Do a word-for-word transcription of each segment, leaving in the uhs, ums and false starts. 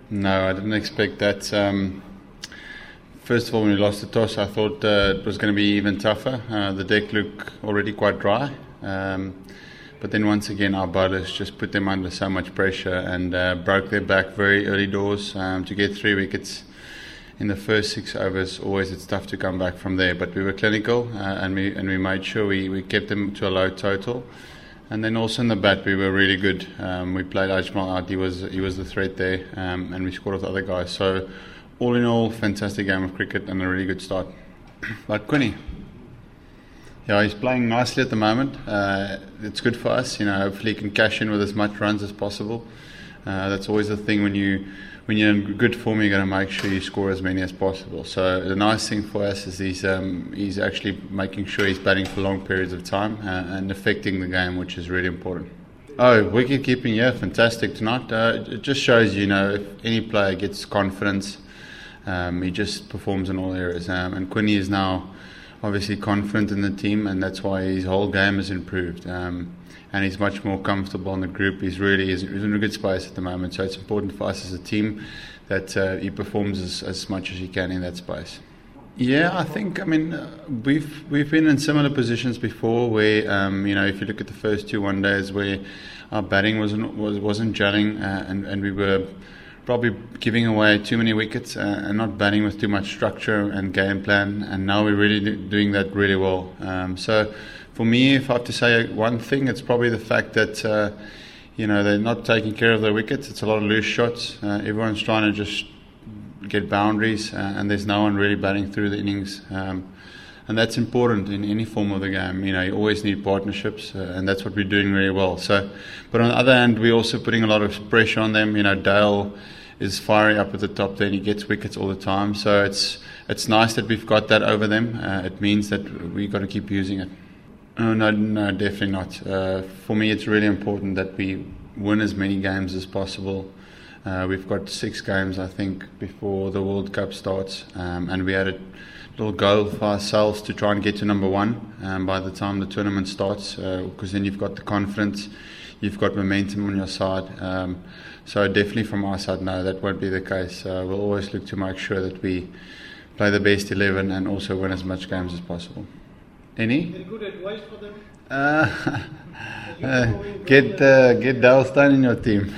No, I didn't expect that. Um, first of all, when we lost the toss, I thought uh, it was going to be even tougher. Uh, the deck looked already quite dry. Um, but then once again, our bowlers just put them under so much pressure and uh, broke their back very early doors um, to get three wickets. In the first six overs, always it's tough to come back from there. But we were clinical uh, and we and we made sure we, we kept them to a low total. And then also in the bat, we were really good. Um, we played Ajmal out; he was he was the threat there, um, and we scored with other guys. So, all in all, fantastic game of cricket and a really good start. But Quinny, yeah, he's playing nicely at the moment. Uh, it's good for us, you know. Hopefully, he can cash in with as much runs as possible. Uh, that's always the thing when you. When you're in good form, you're going to make sure you score as many as possible. So the nice thing for us is he's um, he's actually making sure he's batting for long periods of time uh, and affecting the game, which is really important. Oh, wicket keeping, yeah, fantastic tonight. Uh, it just shows, you know, if any player gets confidence, um, he just performs in all areas. Um, and Quinny is now obviously confident in the team, and that's why his whole game has improved. Um, and he's much more comfortable in the group. He's really is he's in a good space at the moment, so it's important for us as a team that uh, he performs as, as much as he can in that space. Yeah, I think, I mean, uh, we've we've been in similar positions before where, um, you know, if you look at the first two one days where our batting wasn't, was, wasn't gelling uh, and, and we were probably giving away too many wickets uh, and not batting with too much structure and game plan, and now we're really do, doing that really well. Um, so for me, if I have to say one thing, it's probably the fact that uh, you know, they're not taking care of their wickets. It's a lot of loose shots. Uh, everyone's trying to just get boundaries, uh, and there's no one really batting through the innings. Um, and that's important in any form of the game. You know, you always need partnerships, uh, and that's what we're doing really well. So, but on the other hand, we're also putting a lot of pressure on them. You know, Dale is firing up at the top there, and he gets wickets all the time. So it's it's nice that we've got that over them. Uh, it means that we've got to keep using it. Oh, no, no, definitely not. Uh, for me, it's really important that we win as many games as possible. Uh, we've got six games, I think, before the World Cup starts, um, and we had a little goal for ourselves to try and get to number one um, by the time the tournament starts, because uh, then you've got the confidence, you've got momentum on your side. Um, so definitely from our side, no, that won't be the case. Uh, we'll always look to make sure that we play the best eleven and also win as much games as possible. Any? Any good advice for them? Uh, uh, get uh, get Dale Steyn in your team.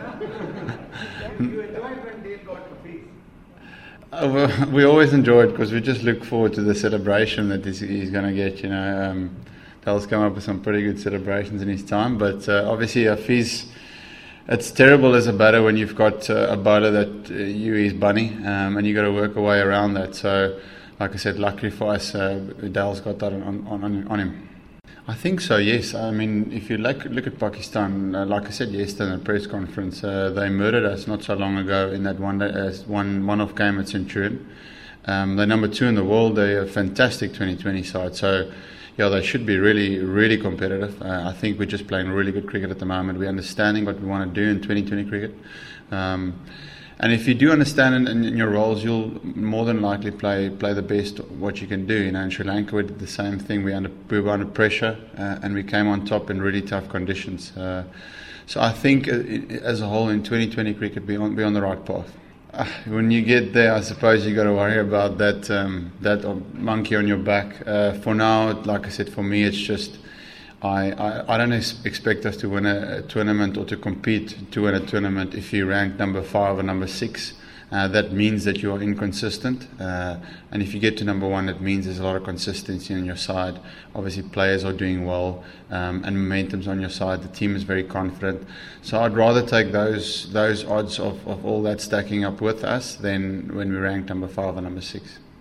You enjoyed when Dale got the fees? Uh, well, we always enjoy it because we just look forward to the celebration that he's, he's going to get. You know, um, Dale's come up with some pretty good celebrations in his time, but uh, obviously a fees. It's terrible as a batter when you've got uh, a bowler that uh, you is bunny, um, and you got to work a way around that. So, like I said, luckily for us, uh, Dale's got that on, on, on him. I think so, yes. I mean, if you look, look at Pakistan, uh, like I said yesterday in a press conference, uh, they murdered us not so long ago in that one, day, uh, one one-off game at Centurion. Um, they're number two in the world. They're a fantastic twenty twenty side. So, yeah, they should be really, really competitive. Uh, I think we're just playing really good cricket at the moment. We're understanding what we want to do in twenty twenty cricket. Um, And if you do understand in, in, in your roles, you'll more than likely play play the best what you can do. You know, in Sri Lanka we did the same thing. We, under, we were under pressure uh, and we came on top in really tough conditions. Uh, so I think uh, as a whole in twenty twenty cricket we're on, we're on the right path. Uh, when you get there, I suppose you got to worry about that um, that monkey on your back. Uh, for now, like I said, for me it's just. I, I, I don't ex- expect us to win a, a tournament or to compete to win a tournament if you rank number five or number six. Uh, that means that you are inconsistent. Uh, and if you get to number one, it means there's a lot of consistency on your side. Obviously, players are doing well um, and momentum's on your side. The team is very confident. So I'd rather take those those odds of, of all that stacking up with us than when we rank number five or number six.